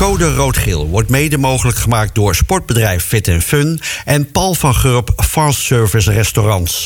Code Rood-Geel wordt mede mogelijk gemaakt door sportbedrijf Fit & Fun en Paul van Gurp Fast Service Restaurants.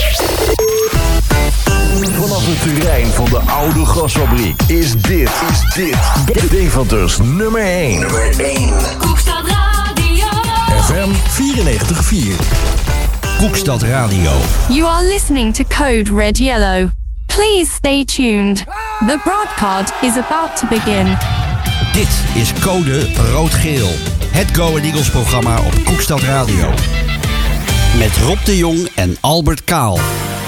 Vanaf het terrein van de oude gasfabriek is dit Deventers nummer 1. Koekstad Radio. FM 94.4. Koekstad Radio. You are listening to Code Red Yellow. Please stay tuned. The broadcast is about to begin. Dit is Code Rood-Geel. Het Go Ahead Eagles programma op Koekstad Radio. Met Rob de Jong en Albert Kaal.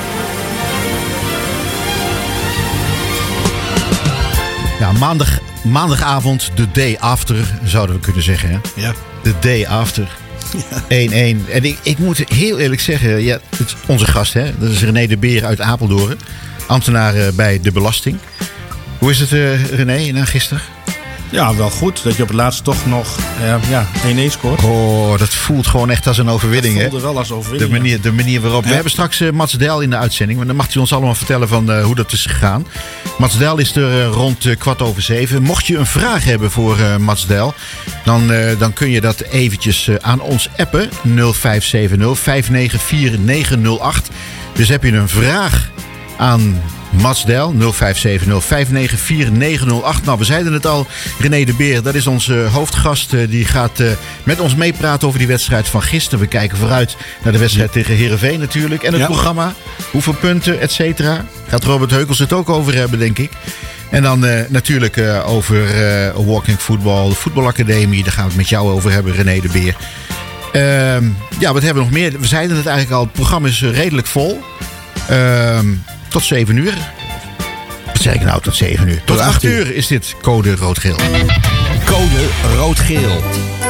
Ja, maandagavond, de day after, zouden we kunnen zeggen. Hè? Ja. De day after. Ja. 1-1. En ik moet heel eerlijk zeggen, ja, het is onze gast, hè? Dat is René de Beer uit Apeldoorn. Ambtenaar bij de belasting. Hoe is het, René, na gisteren? Ja, wel goed. Dat je op het laatst toch nog 1-1 scoort. Oh, dat voelt gewoon echt als een overwinning, hè? Dat voelde wel als overwinning. De manier waarop. Ja. We hebben straks Mats Dijl in de uitzending. Maar dan mag hij ons allemaal vertellen van hoe dat is gegaan. Mats Dijl is er rond 6:15. Mocht je een vraag hebben voor Mats Dijl, dan kun je dat eventjes aan ons appen. 0570 594 908. Dus heb je een vraag aan Mats Dijl, 0570 594 908. Nou, we zeiden het al, René de Beer, dat is onze hoofdgast. Die gaat met ons meepraten over die wedstrijd van gisteren. We kijken vooruit naar de wedstrijd tegen Heerenveen natuurlijk. En het programma, hoeveel punten, et cetera. Gaat Robert Heukels het ook over hebben, denk ik. En dan natuurlijk over Walking Football, de voetbalacademie. Daar gaan we het met jou over hebben, René de Beer. Wat hebben we nog meer? We zeiden het eigenlijk al, het programma is redelijk vol. Tot 7 uur. Wat zeg ik nou, tot 7 uur? Tot 8 uur is dit Code Rood-Geel. Code Rood-Geel.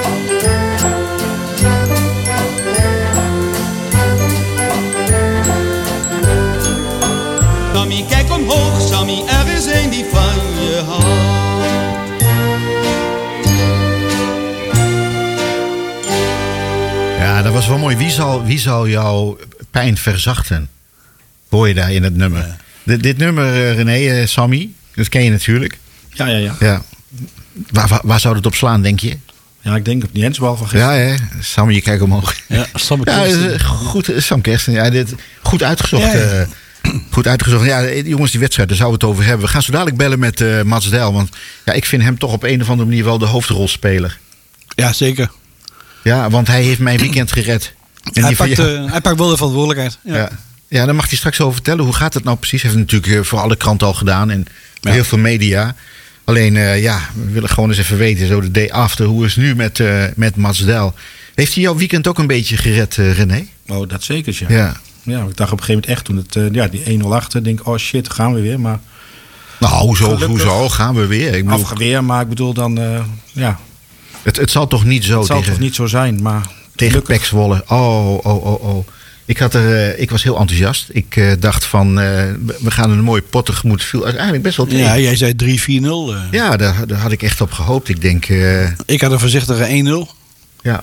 Sammy, kijk omhoog, Sammy, er is een die van je houdt. Ja, dat was wel mooi. Wie zal jouw pijn verzachten? Hoor je daar in het nummer? Dit nummer, René, Sammy, dat ken je natuurlijk. Ja. Waar zou het op slaan, denk je? Ja, ik denk op die hensbal van gisteren. Ja, hè? Sammy, je kijkt omhoog. Ja, Sam Kersten. Goed, Sam Kersten. Ja, goed uitgezocht. Ja. Goed uitgezocht. Ja, jongens, die wedstrijd, daar zouden we het over hebben. We gaan zo dadelijk bellen met Mats Dijl. Want ja, ik vind hem toch op een of andere manier wel de hoofdrolspeler. Ja, zeker. Ja, want hij heeft mijn weekend gered. En hij pakt wel de verantwoordelijkheid. Ja, dan mag hij straks over vertellen. Hoe gaat het nou precies? Hij heeft het natuurlijk voor alle kranten al gedaan. En heel veel media. Alleen, we willen gewoon eens even weten. Zo de day after. Hoe is het nu met Mats Dijl? Heeft hij jouw weekend ook een beetje gered, René? Oh, dat zeker, ja. Ja, ik dacht op een gegeven moment echt toen het die 1-0 achter. Denk oh shit, gaan we weer. Maar nou, hoezo gaan we weer? Afgeweer, maar ik bedoel dan, Het zal toch niet zo toch niet zo zijn, maar tegen PEC Zwolle. Oh. Ik was heel enthousiast. Ik dacht van, we gaan een mooie pot tegemoet. Viel uiteindelijk best wel tegen. Ja, jij zei 3-4-0. Ja, daar had ik echt op gehoopt. Ik denk... ik had een voorzichtige 1-0. Ja.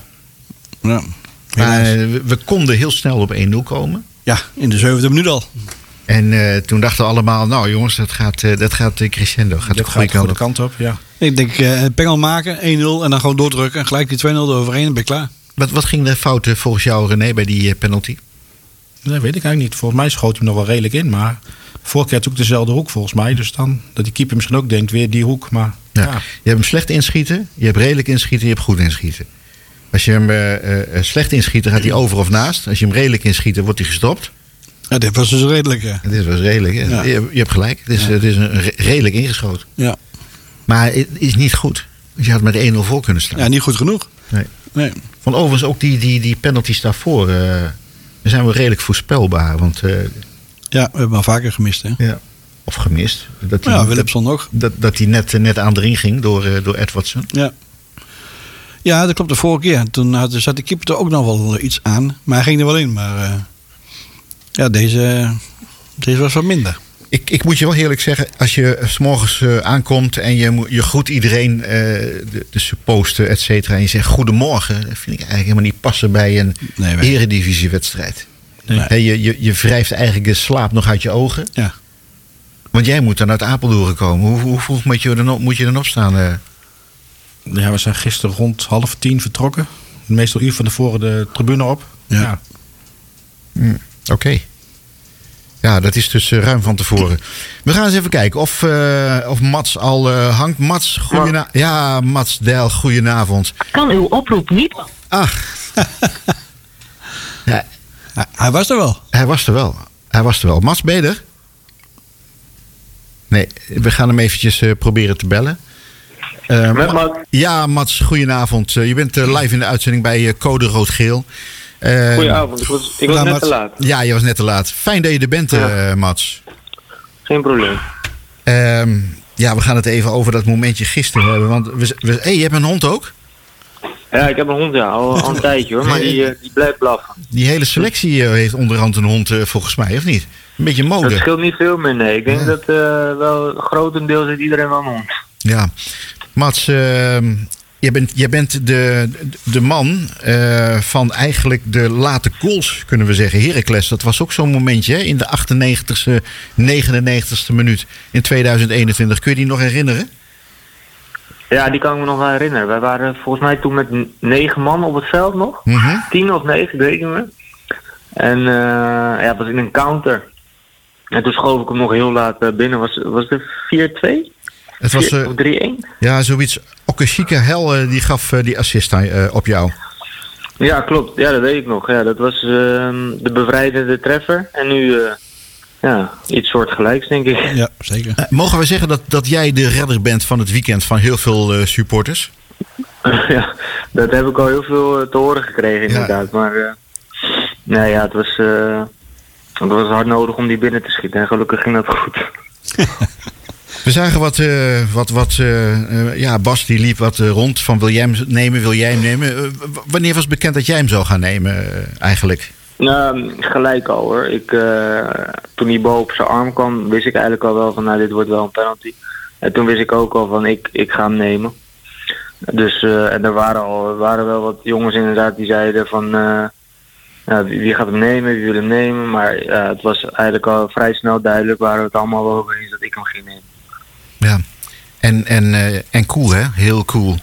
Maar we konden heel snel op 1-0 komen. Ja, in de 7e minuut al. En toen dachten we allemaal, nou jongens, dat gaat crescendo. Gaat de goede kant op, ja. Ik denk, pengel maken, 1-0 en dan gewoon doordrukken. En gelijk die 2-0 eroverheen, dan ben je klaar. Wat ging er fout volgens jou, René, bij die penalty? Dat weet ik eigenlijk niet. Volgens mij schoot hij nog wel redelijk in. Maar vorige keer ook dezelfde hoek volgens mij. Dus dan dat die keeper misschien ook denkt, weer die hoek. Maar ja. Je hebt hem slecht inschieten, je hebt redelijk inschieten, je hebt goed inschieten. Als je hem slecht inschiet, dan gaat hij over of naast. Als je hem redelijk inschiet, dan wordt hij gestopt. Ja, dit was dus redelijk, ja. Dit was redelijk, ja. Je hebt gelijk. Het is een redelijk ingeschoten. Ja. Maar het is niet goed. Dus je had met 1-0 voor kunnen staan. Ja, niet goed genoeg. Nee. Van overigens ook die penalties daarvoor. Zijn we redelijk voorspelbaar. Want, ja, we hebben al vaker gemist, hè? Ja. Of gemist. Willemson nog. Dat hij net aan de ring ging door Edwardson. Ja. Ja, dat klopt de vorige keer. Toen zat de keeper er ook nog wel iets aan. Maar hij ging er wel in. Maar deze was wat minder. Ik moet je wel eerlijk zeggen, als je 's morgens aankomt en je groet iedereen, de supposten, et cetera, en je zegt goedemorgen, dat vind ik eigenlijk helemaal niet passen bij een eredivisiewedstrijd. Nee. Je wrijft eigenlijk de slaap nog uit je ogen. Ja. Want jij moet dan uit Apeldoorn komen. Hoe vroeg moet je dan opstaan? Ja, we zijn gisteren rond 9:30 vertrokken. Meestal uur van tevoren de tribune op. Ja. Oké. Ja, dat is dus ruim van tevoren. We gaan eens even kijken of Mats al hangt. Mats, ja, Mats Dijl, goedenavond. Kan uw oproep niet... Ja, Hij was er wel. hij was er wel. Mats, ben je er? Nee, we gaan hem eventjes proberen te bellen. Met Mats. Ja, Mats, goedenavond. Je bent live in de uitzending bij Code Rood-Geel. Goedenavond, ik was net te laat. Ja, je was net te laat. Fijn dat je er bent, Mats. Geen probleem. Ja, we gaan het even over dat momentje gisteren hebben. Want je hebt een hond ook? Ja, ik heb een hond, ja, al een tijdje hoor, maar die blijft blaffen. Die hele selectie heeft onderhand een hond, volgens mij, of niet? Een beetje mode. Dat scheelt niet veel meer, nee. Ik denk dat wel grotendeels heeft iedereen wel een hond. Ja. Mats, jij bent de man van eigenlijk de late goals, kunnen we zeggen. Heracles, dat was ook zo'n momentje, hè? In de 98e, 99e minuut in 2021. Kun je die nog herinneren? Ja, die kan ik me nog wel herinneren. Wij waren volgens mij toen met 9 man op het veld nog. 10 of 9, ik weet niet meer. En het was in een counter. En toen schoof ik hem nog heel laat binnen. Was het 4-2? Het was 3-1? Ja, zoiets. Okashika Hel die gaf die assist op jou. Ja, klopt. Ja, dat weet ik nog. Ja, dat was de bevrijdende treffer. En nu iets soortgelijks, denk ik. Ja, zeker. Mogen we zeggen dat jij de redder bent van het weekend van heel veel supporters? Ja, dat heb ik al heel veel te horen gekregen inderdaad. Ja. Maar het was hard nodig om die binnen te schieten. En gelukkig ging dat goed. We zagen Bas die liep wat rond van wil jij hem nemen. Wanneer was bekend dat jij hem zou gaan nemen eigenlijk? Gelijk al hoor. Toen die bal op zijn arm kwam, wist ik eigenlijk al wel van dit wordt wel een penalty. En toen wist ik ook al van ik ga hem nemen. Dus en er waren wel wat jongens inderdaad die zeiden van wie gaat hem nemen, wie wil hem nemen. Maar het was eigenlijk al vrij snel duidelijk, waren we het allemaal wel over eens dat ik hem ging nemen. Ja, en cool hè? Heel cool.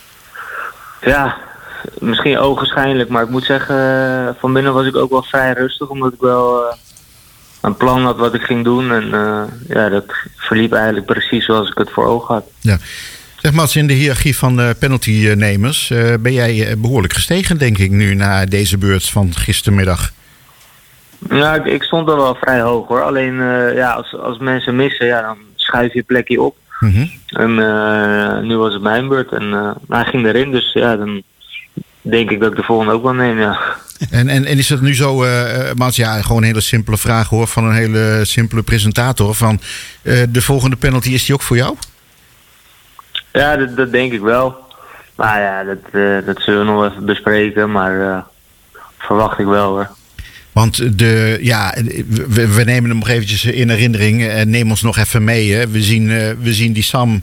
Ja, misschien ogenschijnlijk, maar ik moet zeggen, van binnen was ik ook wel vrij rustig, omdat ik wel een plan had wat ik ging doen. En dat verliep eigenlijk precies zoals ik het voor ogen had. Ja. Zeg Mats, in de hiërarchie van penaltynemers ben jij behoorlijk gestegen, denk ik, nu na deze beurt van gistermiddag. Ja, ik stond er wel vrij hoog hoor. Alleen als mensen missen, dan schuif je plekje op. En nu was het mijn beurt en hij ging erin, dus dan denk ik dat ik de volgende ook wel neem, ja. En is het nu zo, Mats, gewoon een hele simpele vraag hoor, van een hele simpele presentator, van de volgende penalty, is die ook voor jou? Ja, dat denk ik wel. Maar ja, dat zullen we nog even bespreken, maar verwacht ik wel hoor. Want we nemen hem nog eventjes in herinnering. Neem ons nog even mee. Hè. We zien die Sam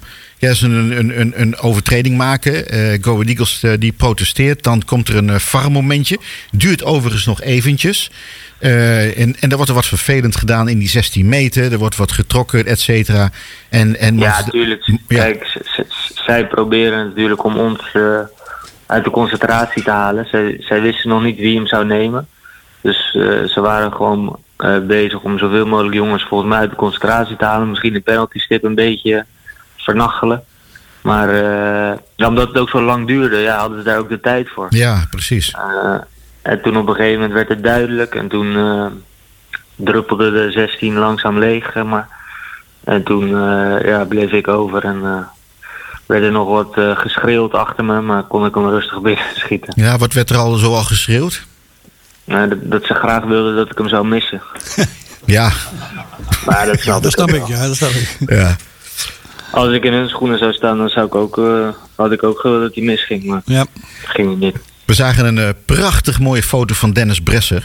een overtreding maken. Go Ahead Eagles die protesteert. Dan komt er een VAR-momentje. Duurt overigens nog eventjes. En er wordt er wat vervelend gedaan in die 16 meter. Er wordt wat getrokken, et cetera. Ja, natuurlijk. Kijk, zij proberen natuurlijk om ons uit de concentratie te halen. Zij wisten nog niet wie hem zou nemen. Dus ze waren gewoon bezig om zoveel mogelijk jongens volgens mij uit de concentratie te halen. Misschien de penalty stip een beetje vernachelen. Maar omdat het ook zo lang duurde, hadden ze daar ook de tijd voor. Ja, precies. En toen op een gegeven moment werd het duidelijk. En toen druppelde de 16 langzaam leeg, zeg maar. En toen bleef ik over en werd er nog wat geschreeuwd achter me. Maar kon ik hem rustig binnen schieten. Ja, wat werd er al geschreeuwd? Dat ze graag wilden dat ik hem zou missen. Ja. Maar dat snap ik. Dat snap ik. Ja. Als ik in hun schoenen zou staan, dan had ik ook gewild dat hij misging. Maar ging het niet. We zagen een prachtig mooie foto van Dennis Bresser.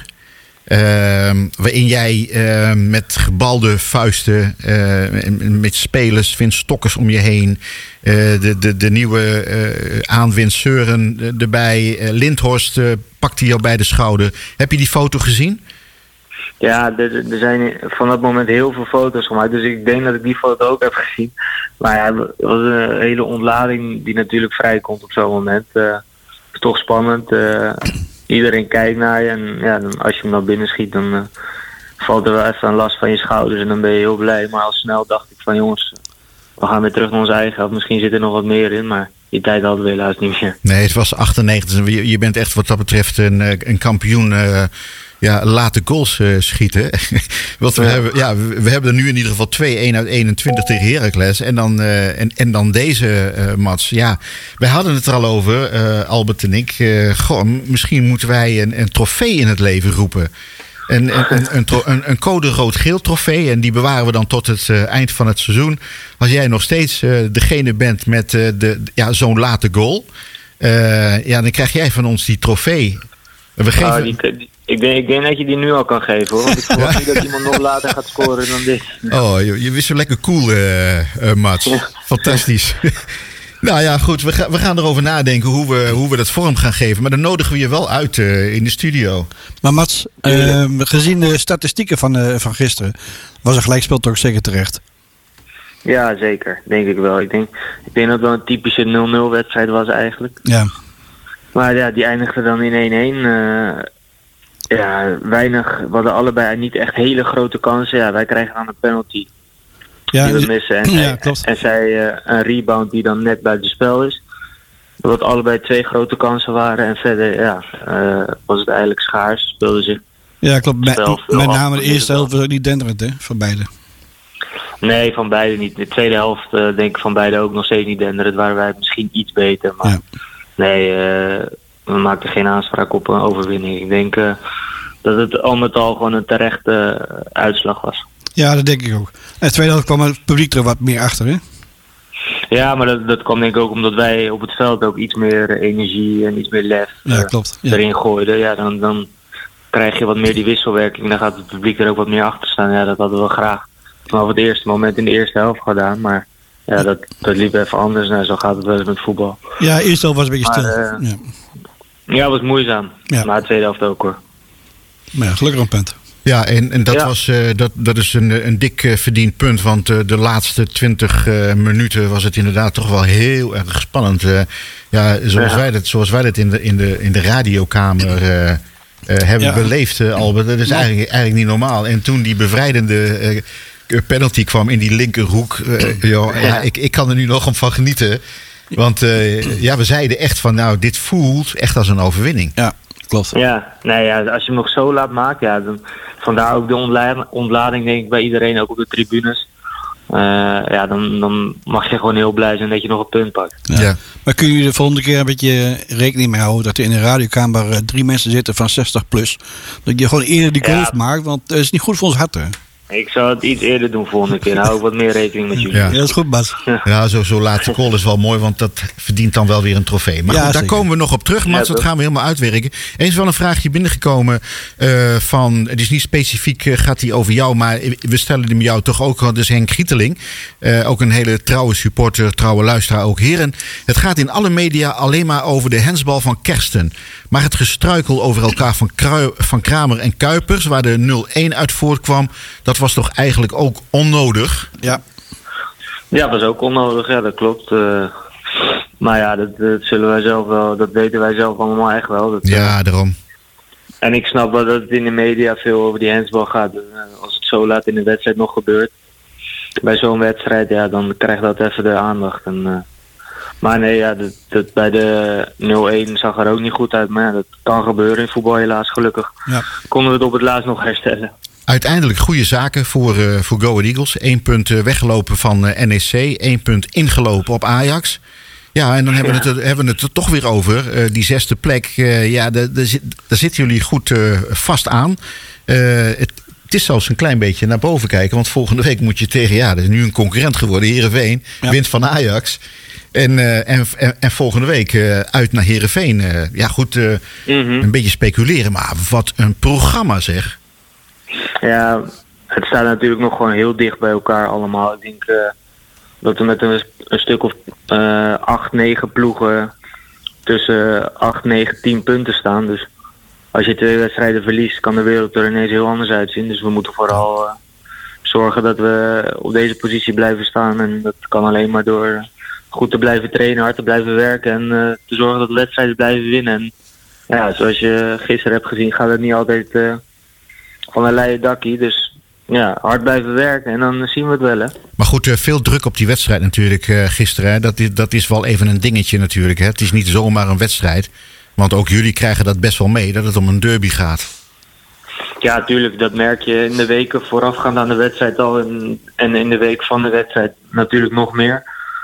Waarin jij met gebalde vuisten, met spelers, Vince Stokkers om je heen, de nieuwe aanwinst Søren erbij, Lindhorst pakte jou bij de schouder. Heb je die foto gezien? Ja, er zijn van dat moment heel veel foto's gemaakt. Dus ik denk dat ik die foto ook heb gezien. Maar ja, het was een hele ontlading die natuurlijk vrijkomt op zo'n moment. Het is toch spannend. Iedereen kijkt naar je. En ja, als je hem dan binnen schiet, dan valt er wel even een last van je schouders. En dan ben je heel blij. Maar al snel dacht ik van jongens, we gaan weer terug naar ons eigen. Of misschien zit er nog wat meer in. Maar die tijd hadden we helaas niet meer. Nee, het was 98. Je bent echt wat dat betreft een kampioen... late goals schieten. Want we hebben er nu in ieder geval 2-1 uit 21 tegen Heracles. En dan deze match. Ja, wij hadden het er al over, Albert en ik. Misschien moeten wij een trofee in het leven roepen. Een code rood-geel trofee. En die bewaren we dan tot het eind van het seizoen. Als jij nog steeds degene bent met zo'n late goal. Dan krijg jij van ons die trofee. We geven... Ik denk dat je die nu al kan geven, hoor. Want ik geloof niet dat iemand nog later gaat scoren dan dit. Oh, je wist zo lekker cool, Mats. Ja. Fantastisch. Nou ja, goed. We gaan erover nadenken hoe we dat vorm gaan geven. Maar dan nodigen we je wel uit in de studio. Maar Mats, gezien de statistieken van gisteren... was een gelijkspel toch zeker terecht? Ja, zeker. Denk ik wel. Ik denk dat het wel een typische 0-0 wedstrijd was eigenlijk. Ja. Maar ja, die eindigde dan in 1-1... weinig. We hadden allebei niet echt hele grote kansen. Ja, wij krijgen dan een penalty die we missen. En zij een rebound die dan net buiten spel is. Wat allebei 2 grote kansen waren. En verder was het eigenlijk schaars. Speelde zich. Ja, klopt. Met name de eerste helft was ook niet denderend, hè? Van beide. Nee, van beide niet. De tweede helft denk ik van beide ook nog steeds niet denderend. Waren wij misschien iets beter. Maar nee... we maakten geen aanspraak op een overwinning. Ik denk dat het al met al gewoon een terechte uitslag was. Ja, dat denk ik ook. En tweede helft kwam het publiek er wat meer achter, hè? Ja, maar dat kwam denk ik ook omdat wij op het veld ook iets meer energie en iets meer lef erin gooiden. Ja, dan krijg je wat meer die wisselwerking. Dan gaat het publiek er ook wat meer achter staan. Ja, dat hadden we graag vanaf het eerste moment in de eerste helft gedaan. Maar ja, dat liep even anders. Nou, zo gaat het wel eens met voetbal. Ja, eerste helft was een beetje stil. Ja, het was moeizaam. Ja. Maar de tweede helft ook, hoor. Maar ja, gelukkig een punt. Ja, en dat is een dik verdiend punt. Want de laatste 20 minuten was het inderdaad toch wel heel erg spannend. Zoals wij dat in de radiokamer hebben beleefd, Albert. Dat is eigenlijk niet normaal. En toen die bevrijdende penalty kwam in die linkerhoek. Ik kan er nu nog van genieten. Want we zeiden echt van, nou, dit voelt echt als een overwinning. Ja, klopt. Ja, als je hem nog zo laat maken, dan vandaar ook de ontlading denk ik bij iedereen, ook op de tribunes. Dan mag je gewoon heel blij zijn dat je nog een punt pakt. Ja. Maar kun je de volgende keer een beetje rekening mee houden dat er in de radiokamer 3 mensen zitten van 60 plus. Dat je gewoon eerder die goals maakt, want het is niet goed voor ons hart, hè? Ik zou het iets eerder doen volgende keer. Hou ik wat meer rekening met jullie. Ja, dat is goed, Bas. Ja, zo laatste call is wel mooi, want dat verdient dan wel weer een trofee. Maar goed, daar komen we nog op terug, Mats. Dat gaan we helemaal uitwerken. Eens wel een vraagje binnengekomen van... Het is niet specifiek, gaat die over jou, maar we stellen hem jou toch ook. Dat is Henk Grieteling. Ook een hele trouwe supporter, trouwe luisteraar ook. Heren, het gaat in alle media alleen maar over de hensbal van Kersten. Maar het gestruikel over elkaar van Kramer en Kuipers, waar de 0-1 uit voortkwam, dat was toch eigenlijk ook onnodig? Ja, dat was ook onnodig, ja, dat klopt. Maar ja, dat zullen wij zelf wel, dat weten wij zelf allemaal echt wel. Daarom. En ik snap wel dat het in de media veel over die hensbal gaat. Als het zo laat in de wedstrijd nog gebeurt, bij zo'n wedstrijd, dan krijgt dat even de aandacht. Maar nee, dat bij de 0-1 zag er ook niet goed uit. Maar ja, dat kan gebeuren in voetbal helaas, gelukkig. Ja. Konden we het op het laatst nog herstellen. Uiteindelijk goede zaken voor Go Ahead Eagles. 1 punt weggelopen van NEC. 1 punt ingelopen op Ajax. Ja, en dan hebben we het er toch weer over. Die 6e plek, daar zitten jullie goed vast aan. Het is zelfs een klein beetje naar boven kijken. Want volgende week moet je tegen, dat is nu een concurrent geworden. Heerenveen, wint van Ajax. En volgende week uit naar Heerenveen. Een beetje speculeren. Maar wat een programma, zeg. Ja, het staat natuurlijk nog gewoon heel dicht bij elkaar allemaal. Ik denk dat we met een stuk of 8, 9 ploegen tussen 8, 9, 10 punten staan. Dus als je 2 wedstrijden verliest, kan de wereld er ineens heel anders uitzien. Dus we moeten vooral zorgen dat we op deze positie blijven staan. En dat kan alleen maar door goed te blijven trainen, hard te blijven werken en te zorgen dat we wedstrijden blijven winnen. En ja, zoals je gisteren hebt gezien, gaat het niet altijd van een leien dakkie. Dus ja, hard blijven werken en dan zien we het wel, hè. Maar goed, veel druk op die wedstrijd natuurlijk gisteren. Hè. Dat is wel even een dingetje natuurlijk. Hè. Het is niet zomaar een wedstrijd. Want ook jullie krijgen dat best wel mee, dat het om een derby gaat. Ja, tuurlijk. Dat merk je in de weken voorafgaand aan de wedstrijd al. En in de week van de wedstrijd natuurlijk nog meer.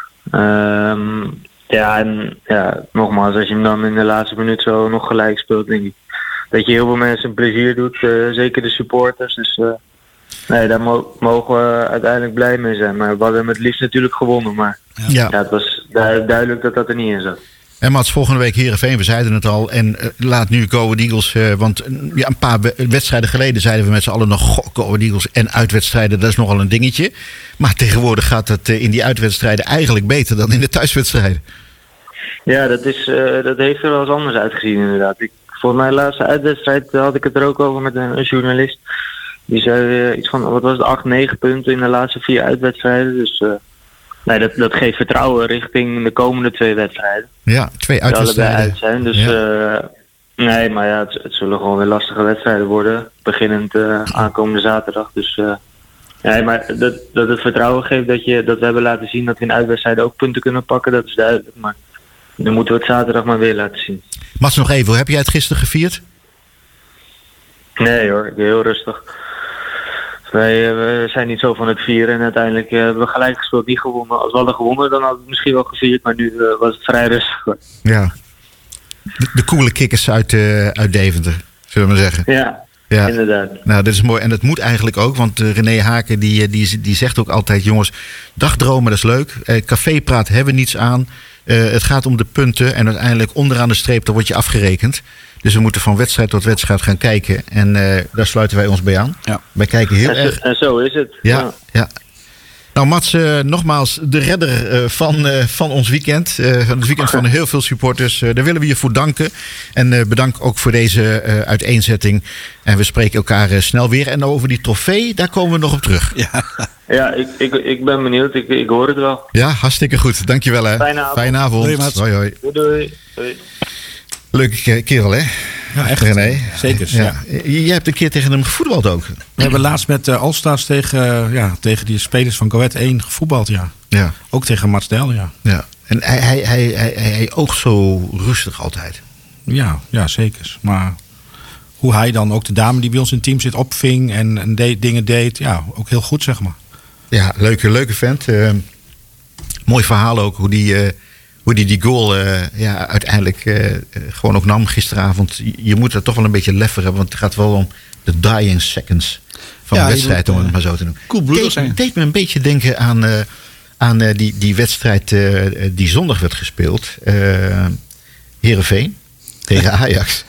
Nogmaals, als je hem dan in de laatste minuut zo nog gelijk speelt, denk ik dat je heel veel mensen een plezier doet. Zeker de supporters. Dus nee, daar mogen we uiteindelijk blij mee zijn. Maar we hadden hem het liefst natuurlijk gewonnen. Maar ja, het was duidelijk dat dat er niet in zat. En Mats, volgende week Heerenveen, we zeiden het al. En laat nu Go Ahead Eagles, want een paar wedstrijden geleden zeiden we met z'n allen nog, Go Ahead Eagles en uitwedstrijden, dat is nogal een dingetje. Maar tegenwoordig gaat het in die uitwedstrijden eigenlijk beter dan in de thuiswedstrijden. Ja, dat heeft er wel eens anders uitgezien inderdaad. Voor mijn laatste uitwedstrijd had ik het er ook over met een journalist. Die zei iets van, wat was het, 8, 9 punten in de laatste 4 uitwedstrijden. Dus nee, dat geeft vertrouwen richting de komende 2 wedstrijden. Ja, 2 uitwedstrijden. Uit zijn, dus nee, maar ja, het zullen gewoon weer lastige wedstrijden worden. Beginnend aankomende zaterdag. Dus nee, maar dat het vertrouwen geeft dat we hebben laten zien dat we in uitwedstrijden ook punten kunnen pakken, dat is duidelijk. Maar dan moeten we het zaterdag maar weer laten zien. Mats, nog even, heb jij het gisteren gevierd? Nee hoor, ik ben heel rustig. We zijn niet zo van het vieren en uiteindelijk hebben we gelijk gespeeld, niet gewonnen. Als we hadden gewonnen, dan hadden we het misschien wel gevierd, maar nu was het vrij rustig. Ja, de coole kikkers uit Deventer, zullen we maar zeggen. Ja, inderdaad. Nou, dat is mooi en dat moet eigenlijk ook, want René Haken die zegt ook altijd, jongens, dagdromen, dat is leuk. Cafépraat hebben we niets aan. Het gaat om de punten en uiteindelijk onderaan de streep, daar word je afgerekend. Dus we moeten van wedstrijd tot wedstrijd gaan kijken. En daar sluiten wij ons bij aan. Ja. Wij kijken heel erg. En zo is het. Ja. Nou Mats, nogmaals de redder van ons weekend. Van het weekend van heel veel supporters. Daar willen we je voor danken. En bedankt ook voor deze uiteenzetting. En we spreken elkaar snel weer. En over die trofee, daar komen we nog op terug. Ja, ik ben benieuwd. Ik hoor het wel. Ja, hartstikke goed. Dankjewel hè. Fijne avond. Doei, Mats. Hoi. Doei. Leuke kerel, hè? Ja, echt. René. Zeker. Ja. Jij hebt een keer tegen hem gevoetbald ook. We hebben laatst met All-Stars tegen die spelers van Go Ahead 1 gevoetbald, ja. Ook tegen Mats Del, ja. En hij oogt zo rustig altijd. Ja, zeker. Maar hoe hij dan ook de dame die bij ons in het team zit opving en dingen deed, ja, ook heel goed, zeg maar. Ja, leuke vent. Mooi verhaal ook, hoe die goal uiteindelijk gewoon ook nam gisteravond. Je moet er toch wel een beetje lef voor hebben, want het gaat wel om de dying seconds van de wedstrijd, om het maar zo te noemen. Cool deed me een beetje denken aan die wedstrijd die zondag werd gespeeld. Heerenveen tegen Ajax.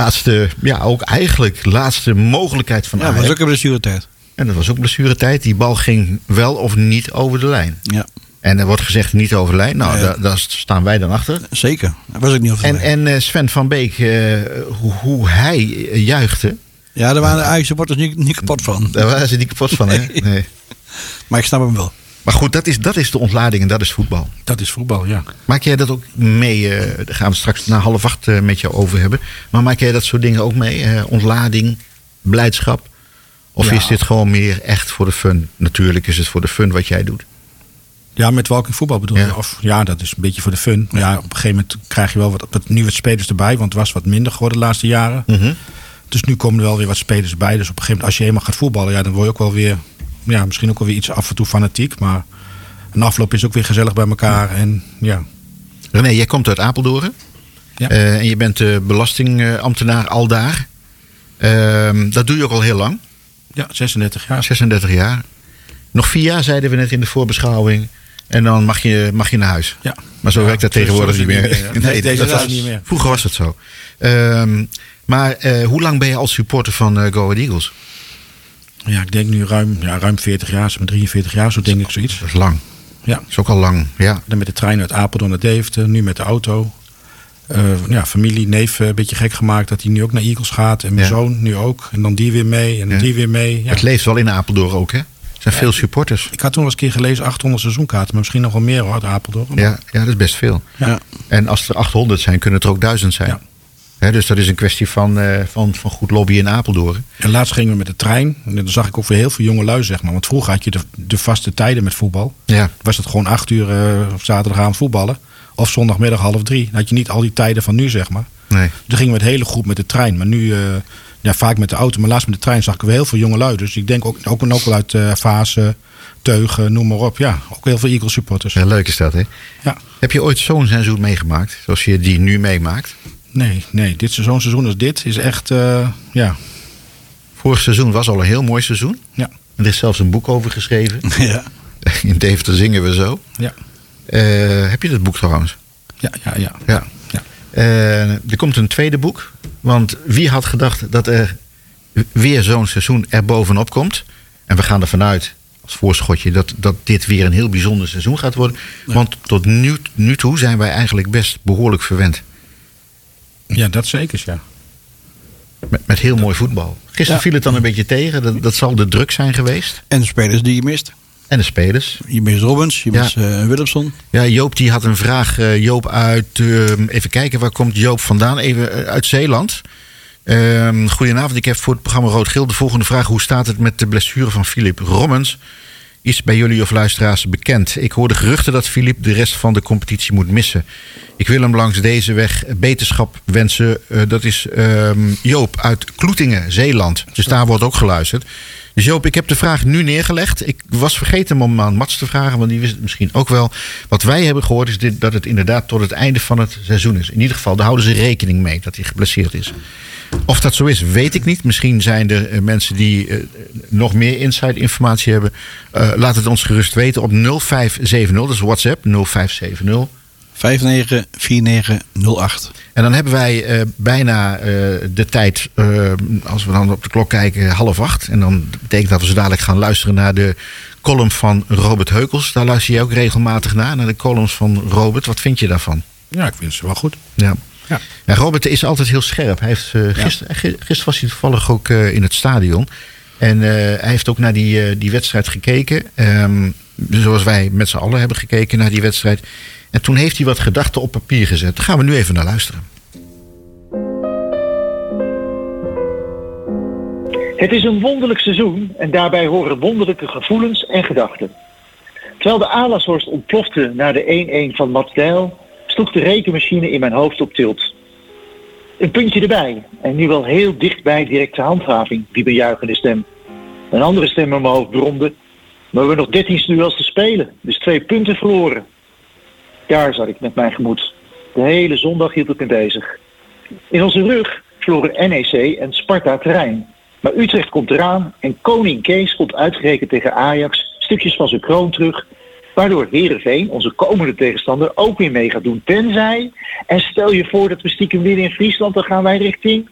Laatste mogelijkheid van Ajax. Ja, dat was ook een blessuretijd. En dat was ook blessuretijd. Die bal ging wel of niet over de lijn. Ja. En er wordt gezegd niet over de lijn. Nou, daar staan wij dan achter. Zeker. Dat was ook niet over de lijn. En Sven van Beek, hoe hij juichte. Ja, daar waren de Ajax-supporters niet kapot van. Daar waren ze niet kapot van, hè? Nee. Maar ik snap hem wel. Maar goed, dat is de ontlading en dat is voetbal. Dat is voetbal, ja. Maak jij dat ook mee? Daar gaan we straks na 7:30 met jou over hebben. Maar maak jij dat soort dingen ook mee? Ontlading, blijdschap? Of is dit gewoon meer echt voor de fun? Natuurlijk is het voor de fun wat jij doet. Ja, met welke voetbal bedoel je? Ja. Of, ja, dat is een beetje voor de fun. Maar ja, op een gegeven moment krijg je wel wat nieuwe spelers erbij. Want het was wat minder geworden de laatste jaren. Mm-hmm. Dus nu komen er wel weer wat spelers bij. Dus op een gegeven moment, als je eenmaal gaat voetballen, ja, dan word je ook wel weer, ja, misschien ook wel weer iets af en toe fanatiek. Maar een afloop is ook weer gezellig bij elkaar. En, ja. René, jij komt uit Apeldoorn. Ja. En je bent belastingambtenaar aldaar. Dat doe je ook al heel lang. Ja, 36 jaar. 36 jaar. Nog 4 jaar zeiden we net in de voorbeschouwing. En dan mag je naar huis. Ja. Maar zo werkt dat tegenwoordig niet meer. Nee, dat niet meer. Vroeger was het zo. Maar hoe lang ben je als supporter van Go Ahead Eagles? Ja, ik denk nu ruim 40 jaar. 43 jaar, zo denk ik zoiets. Dat is lang. Ja. Dat is ook al lang, ja. Dan met de trein uit Apeldoorn naar Deventer. Nu met de auto. familie, neef een beetje gek gemaakt dat hij nu ook naar Eagles gaat. En mijn zoon nu ook. En dan die weer mee en die weer mee. Ja. Het leeft wel in Apeldoorn ook, hè? Er zijn veel supporters. Ik had toen wel eens een keer gelezen 800 seizoenkaarten. Maar misschien nog wel meer hoor, uit Apeldoorn. Ja, dat is best veel. Ja. En als er 800 zijn, kunnen het er ook 1000 zijn. Ja. Dus dat is een kwestie van goed lobby in Apeldoorn. En laatst gingen we met de trein. En dan zag ik ook weer heel veel jonge lui, zeg maar. Want vroeger had je de vaste tijden met voetbal. Ja. Was het gewoon 8 uur op zaterdagavond voetballen. Of zondagmiddag 2:30. Dan had je niet al die tijden van nu, zeg maar. Nee. Toen gingen we het hele groep met de trein. Maar nu vaak met de auto. Maar laatst met de trein zag ik weer heel veel jonge lui. Dus ik denk ook wel uit Vaassen, Teugen, noem maar op. Ja, ook heel veel Eagles supporters. Ja, leuk is dat, hè? Ja. Heb je ooit zo'n seizoen meegemaakt? Zoals je die nu meemaakt? Nee. Zo'n seizoen als dit is echt, Vorig seizoen was al een heel mooi seizoen. Ja. Er is zelfs een boek over geschreven. Ja. In Deventer zingen we zo. Ja. Heb je dat boek trouwens? Ja. Er komt een tweede boek. Want wie had gedacht dat er weer zo'n seizoen er bovenop komt? En we gaan ervan uit, als voorschotje, dat dit weer een heel bijzonder seizoen gaat worden. Ja. Want tot nu toe zijn wij eigenlijk best behoorlijk verwend. Ja, dat zeker, ja. Met heel mooi voetbal. Gisteren viel het dan een beetje tegen. Dat zal de druk zijn geweest. En de spelers die je mist. En de spelers. Je mist Robbins, je mist Willemson. Ja, Joop die had een vraag. Joop uit, even kijken, waar komt Joop vandaan? Even uit Zeeland. Goedenavond, ik heb voor het programma Rood-Geel de volgende vraag. Hoe staat het met de blessure van Philip Robbins? Is bij jullie of luisteraars bekend? Ik hoorde geruchten dat Philip de rest van de competitie moet missen. Ik wil hem langs deze weg beterschap wensen. Dat is Joop uit Kloetingen, Zeeland. Dus daar wordt ook geluisterd. Dus Joop, ik heb de vraag nu neergelegd. Ik was vergeten om aan Mats te vragen, want die wist het misschien ook wel. Wat wij hebben gehoord is dat het inderdaad tot het einde van het seizoen is. In ieder geval, daar houden ze rekening mee dat hij geblesseerd is. Of dat zo is, weet ik niet. Misschien zijn er mensen die nog meer inside informatie hebben. Laat het ons gerust weten op 0570. Dat is WhatsApp, 0570. 594908. En dan hebben wij bijna de tijd, als we dan op de klok kijken, 7:30. En dan betekent dat we zo dadelijk gaan luisteren naar de column van Robert Heukels. Daar luister je ook regelmatig naar de columns van Robert. Wat vind je daarvan? Ja, ik vind ze wel goed. Ja. Ja, Robert is altijd heel scherp. Hij heeft, gisteren was hij toevallig ook in het stadion. En hij heeft ook naar die wedstrijd gekeken. Zoals wij met z'n allen hebben gekeken naar die wedstrijd. En toen heeft hij wat gedachten op papier gezet. Daar gaan we nu even naar luisteren. Het is een wonderlijk seizoen en daarbij horen wonderlijke gevoelens en gedachten. Terwijl de Alasshorst ontplofte na de 1-1 van Mats Dijl, sloeg de rekenmachine in mijn hoofd op tilt. Een puntje erbij en nu wel heel dichtbij directe handhaving, riep een juichende stem. Een andere stem in mijn hoofd bromde, maar we hebben nog 13 duels te spelen, dus 2 punten verloren. Daar zat ik met mijn gemoed. De hele zondag hield het me bezig. In onze rug verloren NEC en Sparta terrein. Maar Utrecht komt eraan en koning Kees komt uitgerekend tegen Ajax stukjes van zijn kroon terug, waardoor Heerenveen, onze komende tegenstander, ook weer mee gaat doen. Tenzij, en stel je voor dat we stiekem winnen in Friesland, dan gaan wij richting...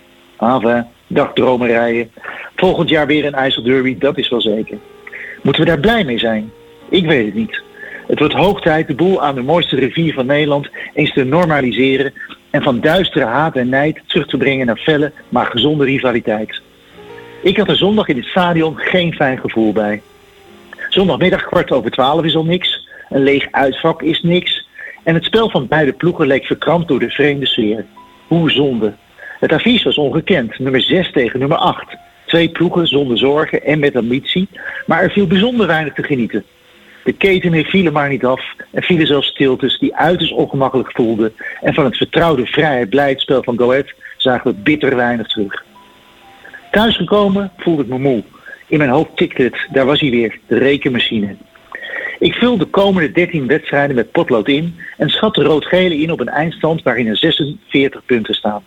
dagdromerijen. Volgend jaar weer een IJsselderby, dat is wel zeker. Moeten we daar blij mee zijn? Ik weet het niet. Het wordt hoog tijd de boel aan de mooiste rivier van Nederland eens te normaliseren en van duistere haat en nijd terug te brengen naar felle, maar gezonde rivaliteit. Ik had er zondag in het stadion geen fijn gevoel bij. Zondagmiddag 11:15 is al niks, een leeg uitvak is niks en het spel van beide ploegen leek verkrampt door de vreemde sfeer. Hoe zonde. Het advies was ongekend, nummer 6 tegen nummer 8. 2 ploegen zonder zorgen en met ambitie, maar er viel bijzonder weinig te genieten. De ketenen vielen maar niet af en vielen zelfs stiltes die uiterst ongemakkelijk voelden en van het vertrouwde vrijheid-blijdspel van Go Ahead zagen we bitter weinig terug. Thuisgekomen voelde ik me moe. In mijn hoofd tikte het, daar was hij weer, de rekenmachine. Ik vul de komende 13 wedstrijden met potlood in en schat de rood-gele in op een eindstand waarin er 46 punten staan.